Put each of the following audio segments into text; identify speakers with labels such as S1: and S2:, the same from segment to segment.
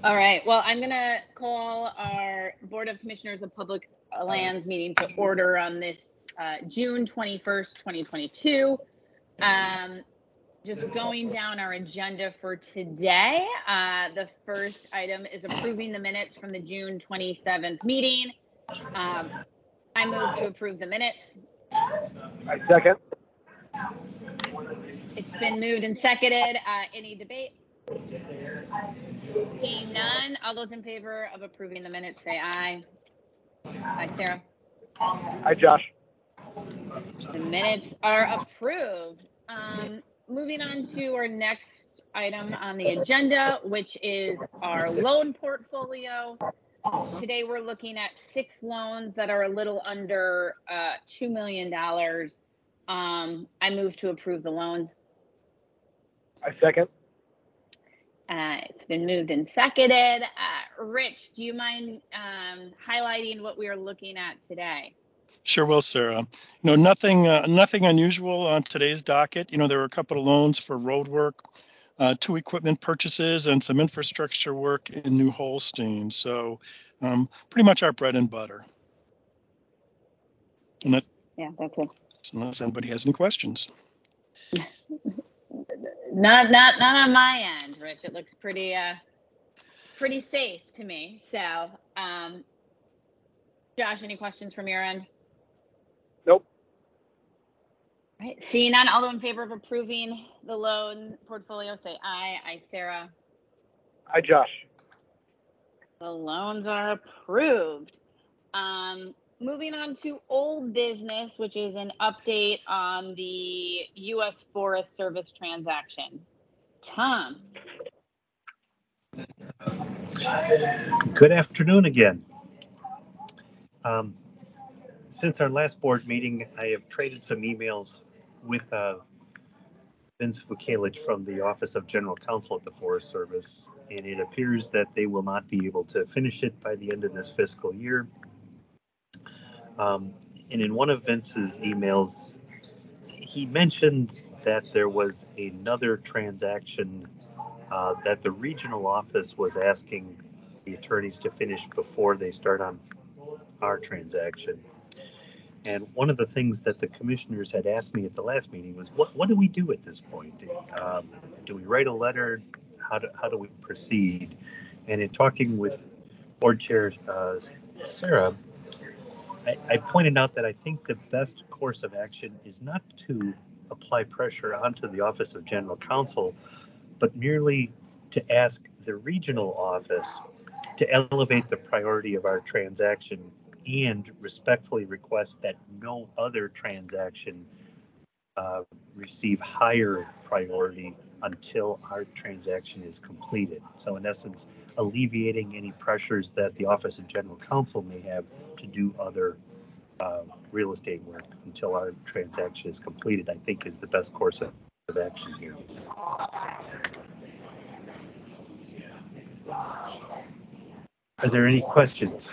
S1: All right. Well, I'm going to call our Board of Commissioners of Public Lands meeting to order on this June 21st, 2022. Just going down our agenda for today, the first item is approving the minutes from the June 27th meeting. I move to approve the minutes.
S2: I second.
S1: It's been moved and seconded. Any debate? Seeing none, all those in favor of approving the minutes say aye. Aye, Sarah.
S2: Hi, Josh.
S1: The minutes are approved. Moving on to our next item on the agenda, which is our loan portfolio. Today we're looking at 6 loans that are a little under $2 million. I move to approve the loans.
S2: I second.
S1: It's been moved and seconded. Rich, do you mind highlighting what we are looking at today?
S3: Sure will, Sarah. Nothing unusual on today's docket. There were a couple of loans for road work, 2 equipment purchases, and some infrastructure work in New Holstein. So pretty much our bread and butter. And that's it. Unless anybody has any questions.
S1: Not on my end, Rich. It looks pretty safe to me. So, Josh, any questions from your end?
S2: Nope.
S1: All right. Seeing none, all those in favor of approving the loan portfolio say aye. Aye, Sarah.
S2: Hi, Josh.
S1: The loans are approved. Moving on to old business, which is an update on the U.S. Forest Service transaction. Tom.
S4: Good afternoon again. Since our last board meeting, I have traded some emails with Vince Vukalich from the Office of General Counsel at the Forest Service, and it appears that they will not be able to finish it by the end of this fiscal year. And in one of Vince's emails, he mentioned that there was another transaction that the regional office was asking the attorneys to finish before they start on our transaction. And one of the things that the commissioners had asked me at the last meeting was, what do we do at this point? Do we write a letter? How do we proceed? And in talking with Board Chair Sarah, I pointed out that I think the best course of action is not to apply pressure onto the Office of General Counsel, but merely to ask the regional office to elevate the priority of our transaction and respectfully request that no other transaction receive higher priority until our transaction is completed. So in essence, alleviating any pressures that the Office of General Counsel may have to do other real estate work until our transaction is completed, I think is the best course of action here. Are there any questions?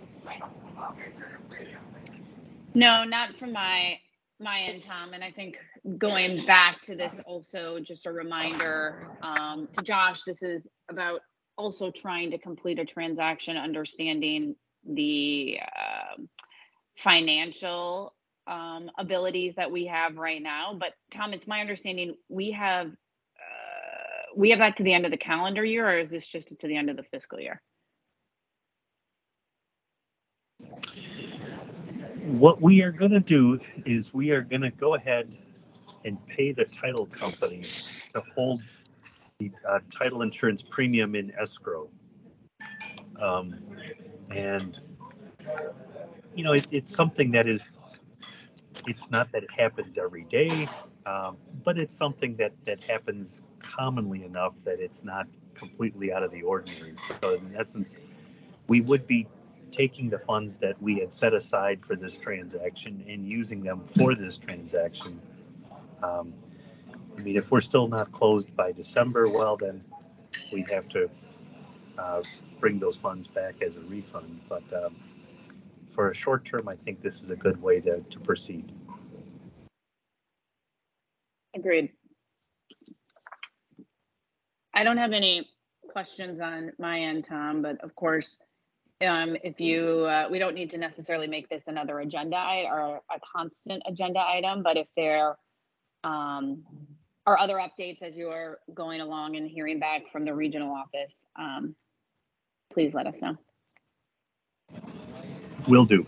S1: No, not from my end, Tom. And I think going back to this also, just a reminder to Josh, this is about also trying to complete a transaction, understanding the financial abilities that we have right now. But Tom, it's my understanding we have that to the end of the calendar year, or is this just to the end of the fiscal year?
S4: What we are going to do is we are going to go ahead and pay the title company to hold the title insurance premium in escrow. And, it's something that it's not that it happens every day, but it's something that happens commonly enough that it's not completely out of the ordinary. So in essence, we would be taking the funds that we had set aside for this transaction and using them for this transaction. If we're still not closed by December, well, then we'd have to bring those funds back as a refund. But for a short term, I think this is a good way to proceed.
S1: Agreed. I don't have any questions on my end, Tom, but of course, if you, we don't need to necessarily make this another agenda or a constant agenda item, but if there are other updates as you are going along and hearing back from the regional office, please let us know.
S4: Will do.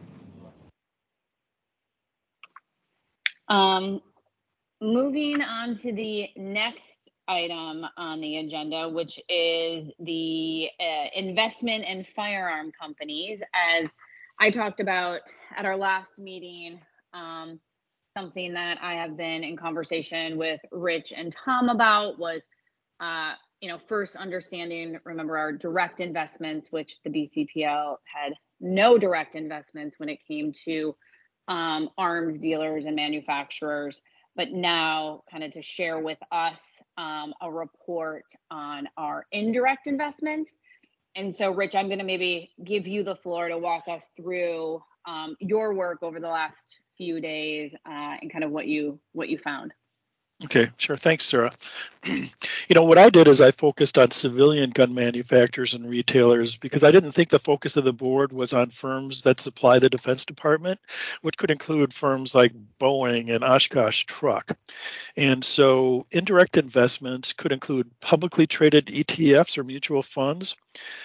S1: Moving on to the next item on the agenda, which is the investment in firearm companies. As I talked about at our last meeting, something that I have been in conversation with Rich and Tom about was, first understanding, remember our direct investments, which the BCPL had no direct investments when it came to arms dealers and manufacturers, but now kind of to share with us a report on our indirect investments. And so, Rich, I'm going to maybe give you the floor to walk us through your work over the last few days and kind of what you found.
S3: Okay, sure. Thanks, Sarah. What I did is I focused on civilian gun manufacturers and retailers because I didn't think the focus of the board was on firms that supply the Defense Department, which could include firms like Boeing and Oshkosh Truck. And so indirect investments could include publicly traded ETFs or mutual funds,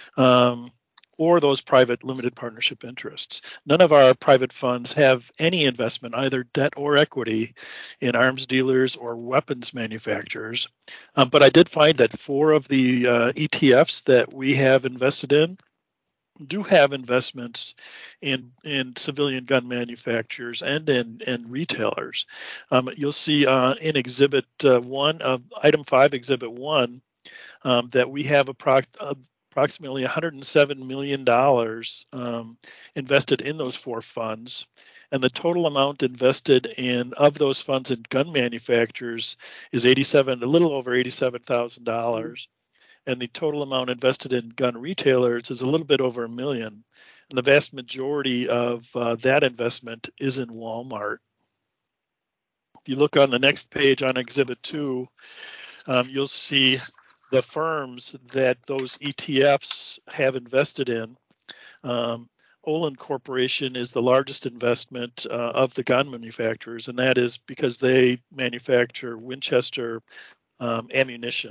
S3: or those private limited partnership interests. None of our private funds have any investment, either debt or equity, in arms dealers or weapons manufacturers. But I did find that 4 of the ETFs that we have invested in do have investments in civilian gun manufacturers and in retailers. You'll see in Exhibit 1, Item 5, Exhibit 1, that we have approximately $107 million invested in those 4 funds. And the total amount invested in of those funds in gun manufacturers is a little over $87,000. And the total amount invested in gun retailers is a little bit over $1 million. And the vast majority of that investment is in Walmart. If you look on the next page on Exhibit 2, you'll see the firms that those ETFs have invested in. Olin Corporation is the largest investment of the gun manufacturers, and that is because they manufacture Winchester ammunition.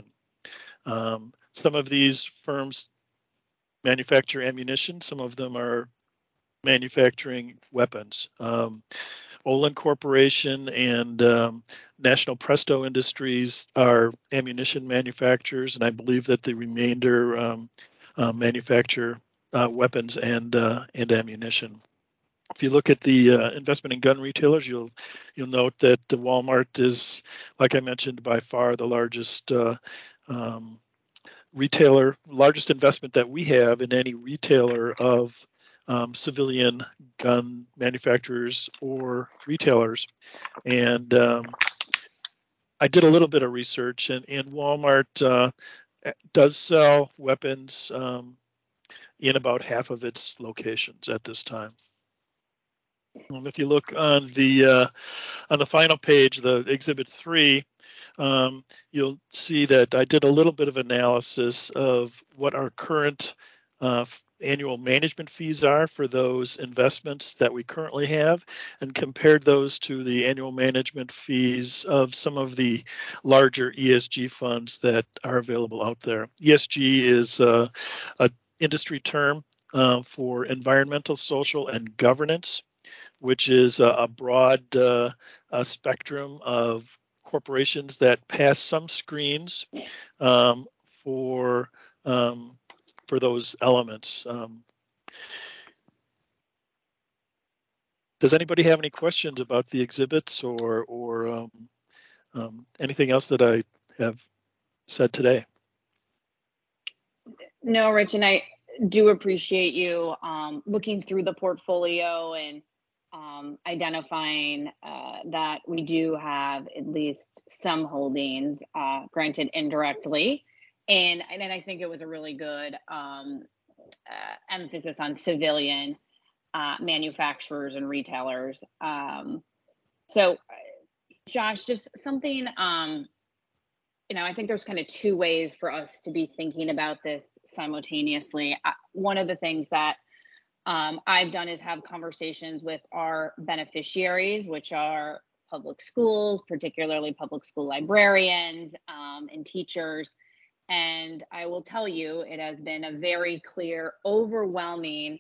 S3: Some of these firms manufacture ammunition. Some of them are manufacturing weapons. Olin Corporation and National Presto Industries are ammunition manufacturers, and I believe that the remainder manufacture weapons and ammunition. If you look at the investment in gun retailers, you'll note that Walmart is, like I mentioned, by far the largest largest investment that we have in any retailer of civilian gun manufacturers or retailers. And I did a little bit of research, and Walmart does sell weapons in about half of its locations at this time. And if you look on the final page, the Exhibit 3, you'll see that I did a little bit of analysis of what our current annual management fees are for those investments that we currently have, and compared those to the annual management fees of some of the larger ESG funds that are available out there. ESG is a industry term for environmental, social, and governance, which is a broad spectrum of corporations that pass some screens for those elements. Does anybody have any questions about the exhibits or anything else that I have said today?
S1: No, Rich, and I do appreciate you looking through the portfolio and identifying that we do have at least some holdings, granted indirectly. And then I think it was a really good emphasis on civilian manufacturers and retailers. So, Josh, just something I think there's kind of two ways for us to be thinking about this simultaneously. One of the things that I've done is have conversations with our beneficiaries, which are public schools, particularly public school librarians and teachers. And I will tell you, it has been a very clear, overwhelming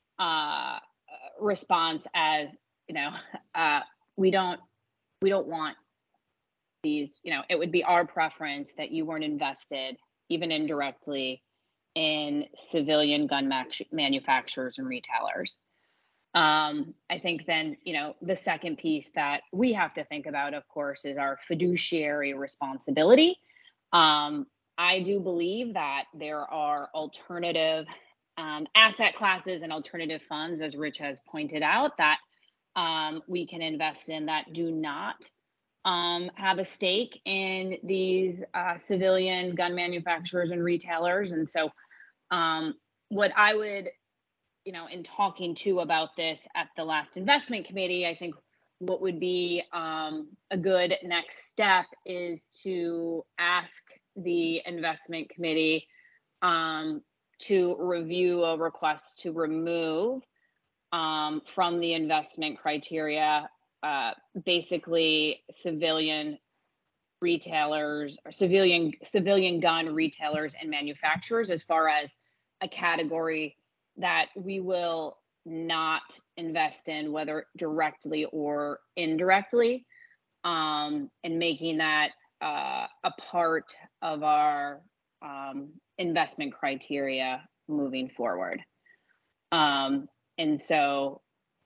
S1: response as, we don't want these, it would be our preference that you weren't invested, even indirectly, in civilian gun manufacturers and retailers. I think then, the second piece that we have to think about, of course, is our fiduciary responsibility. I do believe that there are alternative asset classes and alternative funds, as Rich has pointed out, that we can invest in that do not have a stake in these civilian gun manufacturers and retailers. And so what I would, in talking to about this at the last investment committee, I think what would be a good next step is to ask the investment committee to review a request to remove from the investment criteria basically civilian retailers or civilian gun retailers and manufacturers, as far as a category that we will not invest in, whether directly or indirectly, and making that a part of our investment criteria moving forward. And so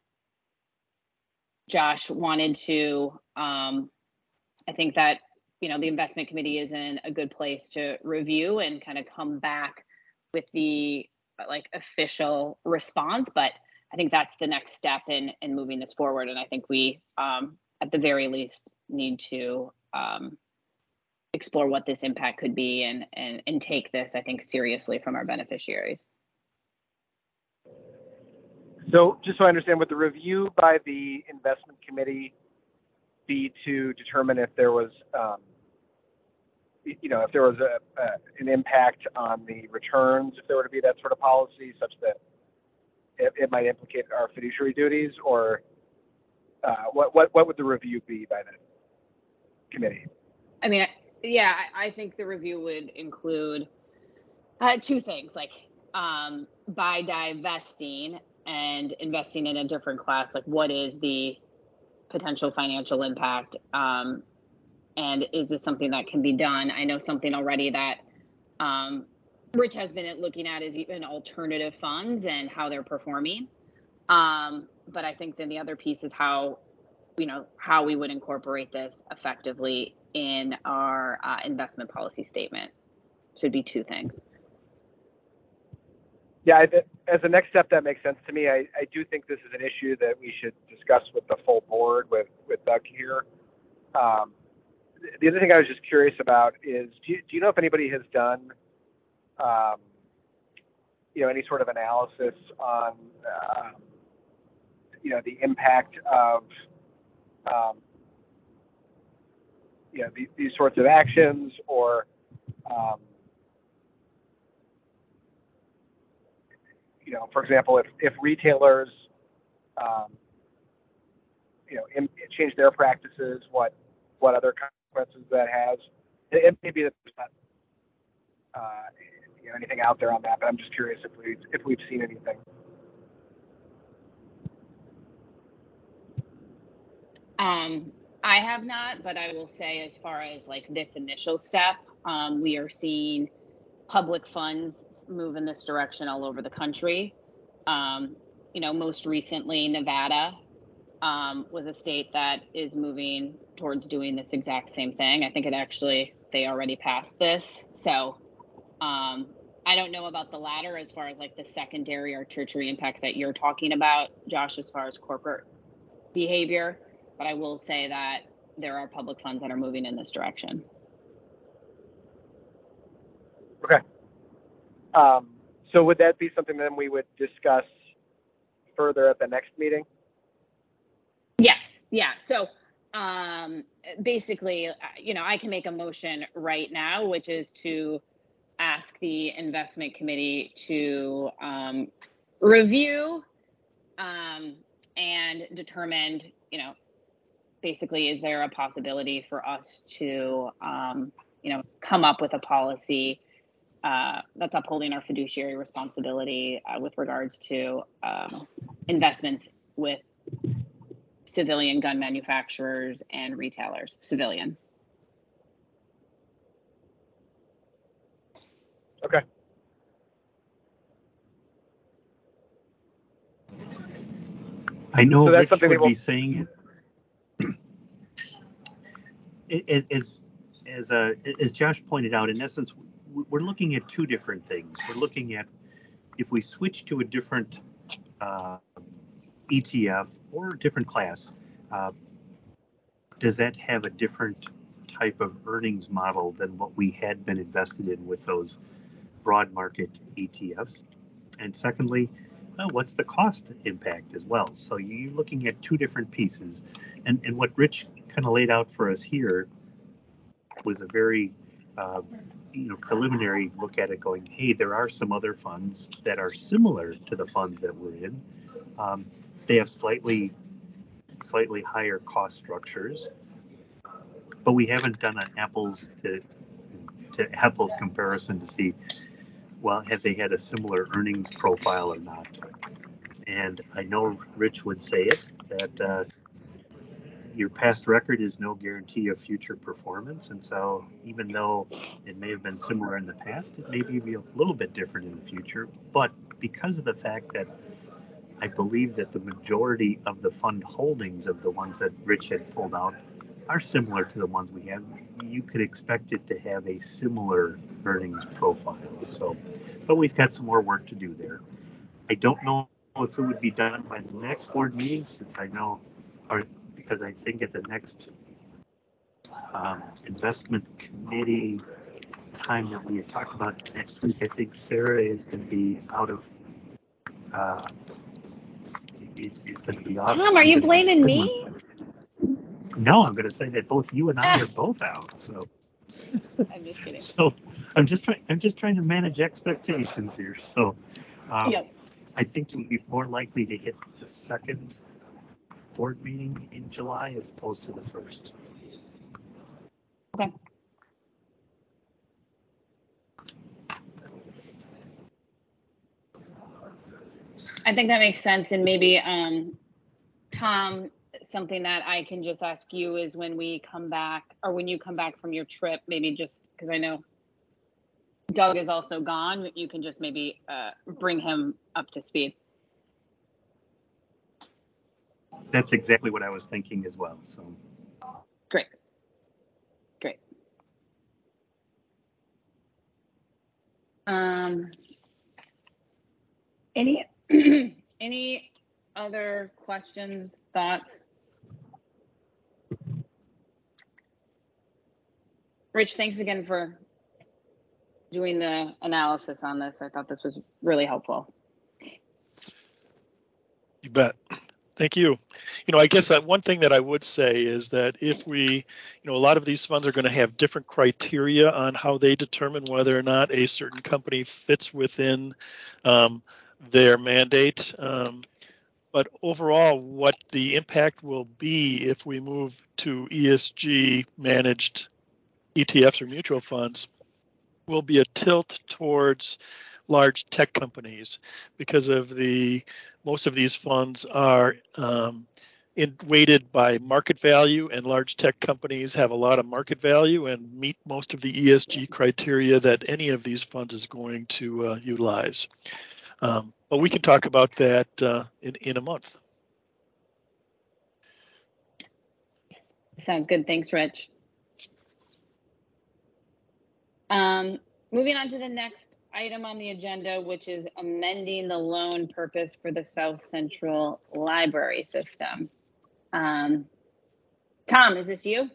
S1: Josh wanted to, I think that, the investment committee is in a good place to review and kind of come back with the official response. But I think that's the next step in moving this forward. And I think we, at the very least, need to explore what this impact could be and take this, I think, seriously from our beneficiaries.
S2: So just so I understand, would the review by the investment committee be to determine if there was, an impact on the returns, if there were to be that sort of policy, such that it might implicate our fiduciary duties, or what would the review be by the committee?
S1: I mean, I think the review would include two things, by divesting and investing in a different class, what is the potential financial impact, and is this something that can be done? I know something already that Rich has been looking at is even alternative funds and how they're performing. But I think then the other piece is how we would incorporate this effectively in our investment policy statement. So it'd be two things.
S2: Yeah, as a next step, that makes sense to me. I do think this is an issue that we should discuss with the full board, with Doug here. The other thing I was just curious about is, do you know if anybody has done, any sort of analysis on, the impact of, these sorts of actions, or, for example, if retailers, change their practices, what other consequences that has? It may be that there's not, anything out there on that, but I'm just curious if we've seen anything.
S1: I have not, but I will say, as far as this initial step, we are seeing public funds move in this direction all over the country. Most recently, Nevada was a state that is moving towards doing this exact same thing. I think they already passed this. So I don't know about the latter, as far as the secondary or tertiary impacts that you're talking about, Josh, as far as corporate behavior. But I will say that there are public funds that are moving in this direction.
S2: Okay. So would that be something then we would discuss further at the next meeting?
S1: Yes. Yeah. So basically, I can make a motion right now, which is to ask the investment committee to review and determine, basically, is there a possibility for us to, come up with a policy that's upholding our fiduciary responsibility with regards to investments with civilian gun manufacturers and retailers, civilian.
S2: Okay.
S4: I know
S2: So that's
S4: Rich
S2: something
S4: would
S2: that
S4: be saying it. As Josh pointed out, in essence, we're looking at two different things. We're looking at if we switch to a different ETF or a different class, does that have a different type of earnings model than what we had been invested in with those broad market ETFs? And secondly, what's the cost impact as well? So you're looking at two different pieces. And what Rich kind of laid out for us here was a very preliminary look at it, going, hey, there are some other funds that are similar to the funds that we're in. They have slightly higher cost structures, but we haven't done an apples to apples comparison to see, well, have they had a similar earnings profile or not? And I know Rich would say it, that your past record is no guarantee of future performance. And so even though it may have been similar in the past, it may be a little bit different in the future. But because of the fact that I believe that the majority of the fund holdings of the ones that Rich had pulled out are similar to the ones we have, you could expect it to have a similar earnings profile. So, but we've got some more work to do there. I don't know if it would be done by the next board meeting, since I know, or because I think at the next investment committee time that we had talked about next week, I think Sarah is going to be out of. Is going to be off.
S1: Tom, are you blaming me?
S4: No, I'm going to say that both you and I are both out. So
S1: I'm just kidding.
S4: So I'm just trying to manage expectations here. So
S1: Yep.
S4: I think it would be more likely to hit the second board meeting in July as opposed to the first.
S1: Okay. I think that makes sense. And maybe, Tom, something that I can just ask you is when we come back, or when you come back from your trip, maybe just because I know Doug is also gone, you can just maybe bring him up to speed.
S4: That's exactly what I was thinking as well. So
S1: Great. Any other questions, thoughts? Rich, thanks again for doing the analysis on this. I thought this was really helpful.
S3: You bet. Thank you. I guess that one thing that I would say is that if we, a lot of these funds are going to have different criteria on how they determine whether or not a certain company fits within their mandate. But overall, what the impact will be if we move to ESG managed ETFs or mutual funds will be a tilt towards large tech companies, because of most of these funds are weighted by market value, and large tech companies have a lot of market value and meet most of the ESG criteria that any of these funds is going to utilize. But we can talk about that in a month.
S1: Sounds good. Thanks, Rich. Moving on to the next item on the agenda, which is amending the loan purpose for the South Central Library System. Tom, is this you?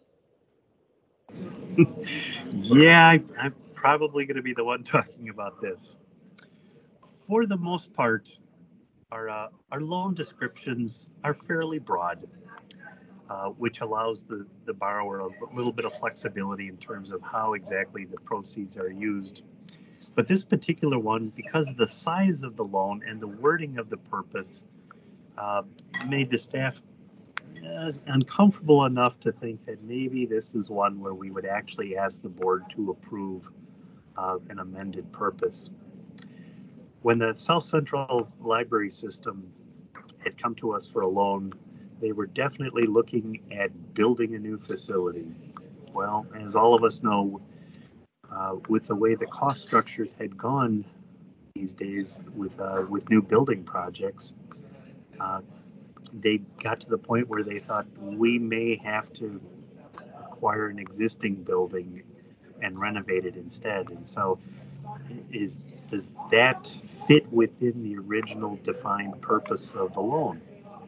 S4: Yeah, I'm probably going to be the one talking about this. For the most part, our loan descriptions are fairly broad. which allows the borrower a little bit of flexibility in terms of how exactly the proceeds are used. But this particular one, because of the size of the loan and the wording of the purpose, made the staff uncomfortable enough to think that maybe this is one where we would actually ask the board to approve an amended purpose. When the South Central Library System had come to us for a loan, they were definitely looking at building a new facility. Well, as all of us know, with the way the cost structures had gone these days with new building projects, they got to the point where they thought we may have to acquire an existing building and renovate it instead. And so does that fit within the original defined purpose of the loan?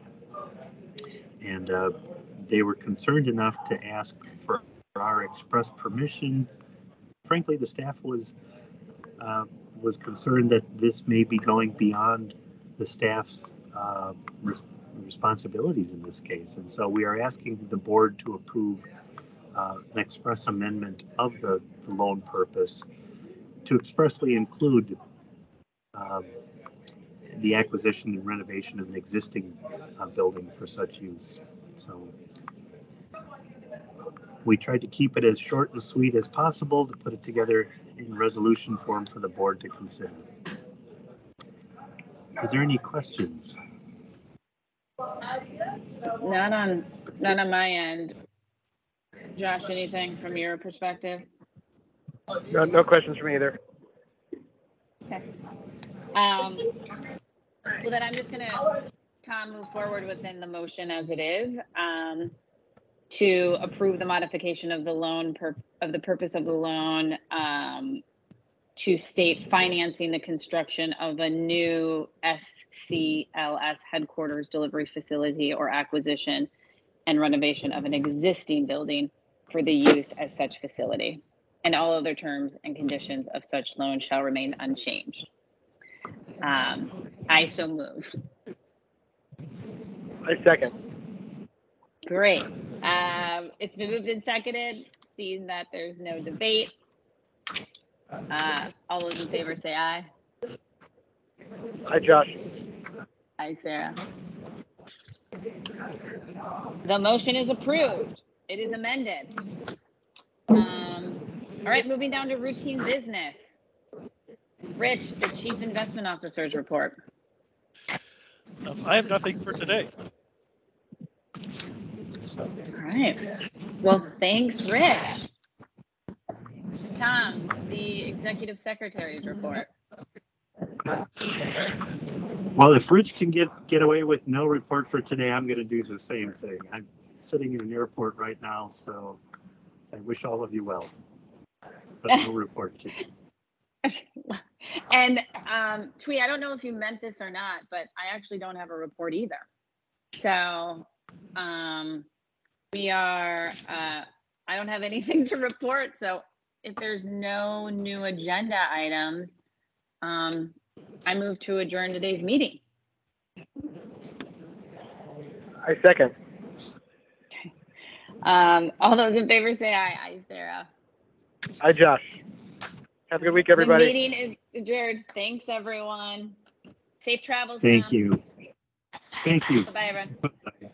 S4: And they were concerned enough to ask for our express permission. Frankly, the staff was concerned that this may be going beyond the staff's responsibilities in this case. And so we are asking the board to approve an express amendment of the loan purpose to expressly include the acquisition and renovation of an existing building for such use. So we tried to keep it as short and sweet as possible to put it together in resolution form for the board to consider. Are there any questions?
S1: None on my end. Josh, anything from your perspective?
S2: No questions from me either.
S1: Okay. Well, then I'm just gonna, Tom, move forward within the motion as it is, to approve the modification of the loan of the purpose of the loan, to state financing the construction of a new SCLS headquarters delivery facility or acquisition and renovation of an existing building for the use as such facility, and all other terms and conditions of such loan shall remain unchanged. I so move.
S2: I second.
S1: Great. It's been moved and seconded. Seeing that there's no debate, all those in favor say aye.
S2: Hi, Josh.
S1: Aye, Sarah. The motion is approved. It is amended. All right, moving down to routine business. Rich, the Chief Investment Officer's report.
S3: I have nothing for today.
S1: All right. Well, thanks, Rich. Tom, the Executive Secretary's report.
S4: Well, if Rich can get away with no report for today, I'm going to do the same thing. I'm sitting in an airport right now, so I wish all of you well. But no report today.
S1: And Twee, I don't know if you meant this or not, but I actually don't have a report either. So I don't have anything to report. So if there's no new agenda items, I move to adjourn today's meeting.
S2: I second.
S1: Okay. All those in favor say aye. Aye, Sarah.
S2: Hi, Josh. Have a good week, everybody.
S1: The meeting is adjourned. Thanks, everyone. Safe travels.
S4: Thank
S1: Tom.
S4: you. Thank you.
S1: Bye, everyone.
S4: Bye.